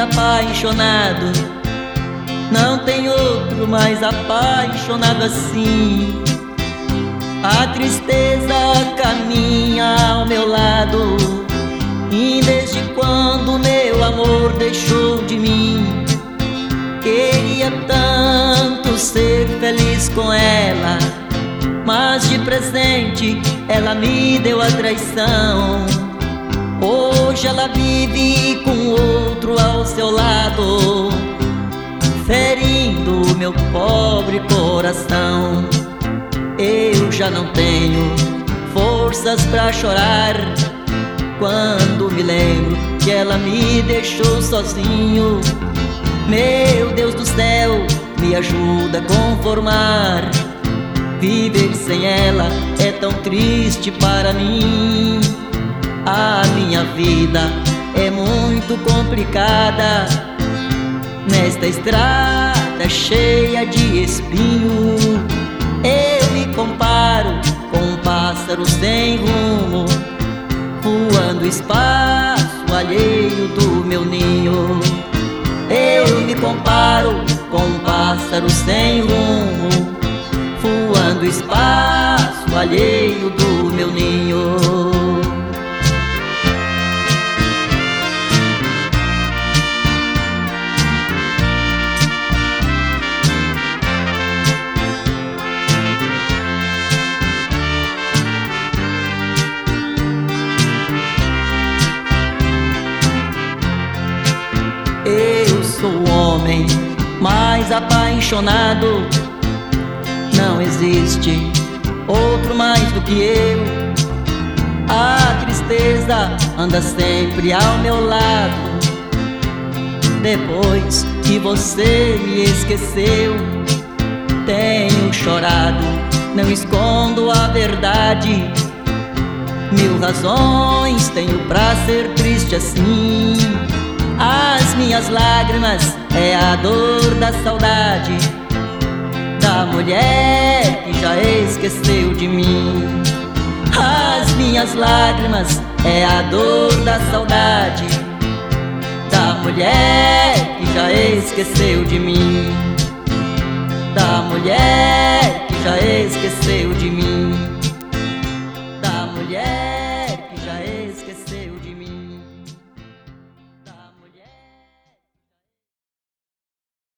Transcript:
apaixonado, não tem outro mais apaixonado assim. A tristeza caminha ao meu lado, e desde quando meu amor deixou de mim. Queria tanto ser feliz com ela, mas de presente ela me deu a traição. Hoje ela vive com outro ao seu lado, ferindo meu pobre coração. Eu já não tenho forças pra chorar quando me lembro que ela me deixou sozinho. Meu Deus do céu, me ajuda a conformar. Viver sem ela é tão triste para mim. A minha vida é muito complicada nesta estrada cheia de espinho. Eu me comparo com um pássaro sem rumo, voando espaço alheio do meu ninho. Eu me comparo com um pássaro sem rumo, voando espaço alheio do meu ninho. Eu sou o homem mais apaixonado, não existe outro mais do que eu. A tristeza anda sempre ao meu lado. Depois que você me esqueceu, tenho chorado, não escondo a verdade. Mil razões tenho pra ser triste assim. As minhas lágrimas é a dor da saudade da mulher que já esqueceu de mim. As minhas lágrimas é a dor da saudade da mulher que já esqueceu de mim. Da mulher que já esqueceu de mim.